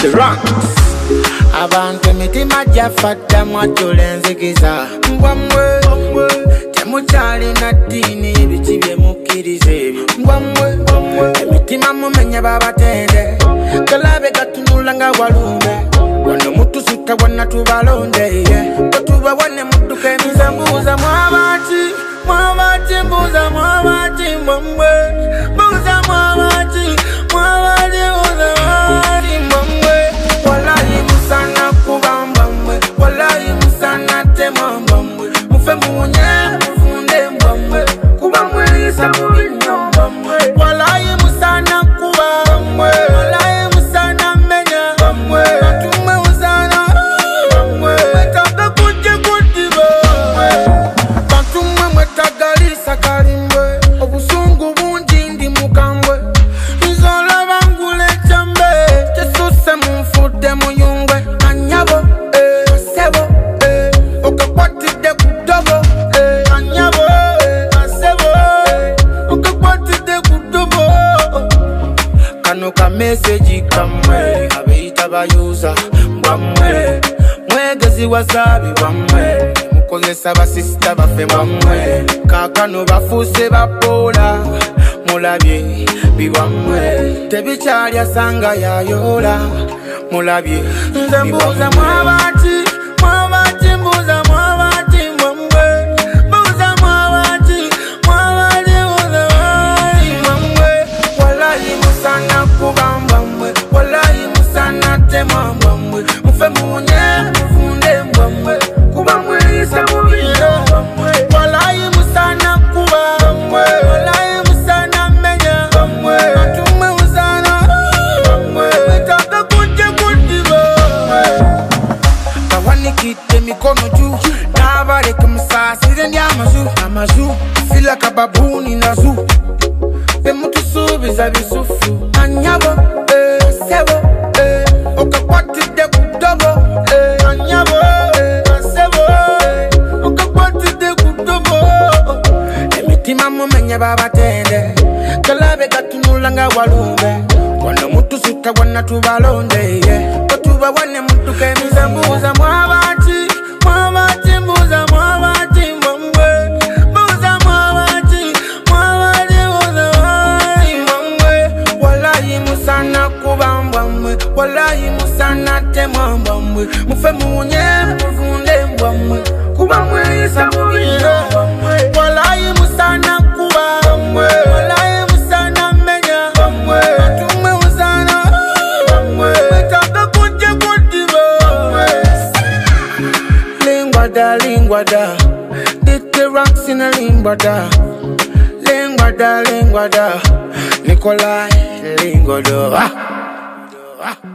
The Rocks. Abantu emitima gyafata mwatulenzikiza mbwamwe temukyali na ddiini ebiki bye mukkiriza ebyo mbwamwe emitima mumenya babatende galabe gatunula nga walumbe wano mutusutta wonna tubalonde tetubawane mudduka emiza mbuuza mwabaki mbuuza mwabaki mbwamwe mbuuza mwabaki buuza mwabaki mbwamwe wallahi musana kubambamwe wallahi musana temambamwe mufe munye mufunde mbamwe kubamwe isa mubinyambamwe wallahi musana kubambamwe wallahi musana menya mbamwe atumwe musana mbamwe metaga kujje kudiba batumwe mwetagalisa kalimbwe obusungu bungi ndi mukambwe nzola bangule chambe tesuse munfudde muyungwe anyabo asebo okakwatidde kudobo anyabo asebo okakwatidde kudobo kano ka message kamwe abeita bayuza mbamwe mwegezi wasabi bamwe mukozesa basista bafe bamwe kakano bafuse bapola mulabye biwamwe tebikyalya sanga yayola mulabye nze mbuuza mwabaki mbuuza mwabaki mbwamwe mbuuza mwabaki buuza mwabaki mbwamwe wallahi musana kubambamwe wallahi musana temambamwe mufe munye mufunde mbwamwe kubamwe isa mubiro mbwamwe wallahi musana kubambamwe wallahi musana menya mbwamwe atumwe musana mbwamwe metaga kujje kudiba kawanikidde mikono juu n'abaleka musaasire ndi amazu fila kababuni nazu bemutusuubiza bisufu anyabo asebo okakwatidde kudobo anyabo asebo okakwatidde kudobo emitima mumenya babatende galabe gatunula nga walumbe wano mutusutta wonna tubalonde tetubawane mudduka emiza mbuuza mwabaki mbuuza mwabaki mbwamwe mbuuza mwabaki buuza mwabaki mbwamwe wallahi musana kubambamwe wallahi musana temambamwe mufe munye mufunde mbwamwe kubamwe isa mubiro mbwamwe wallahi musana kubambamwe wallahi musana menya mbwamwe atumwe musana mbwamwe metaga kujje kudiba lingwada The Rocks in a lingwada Nikolai lingwada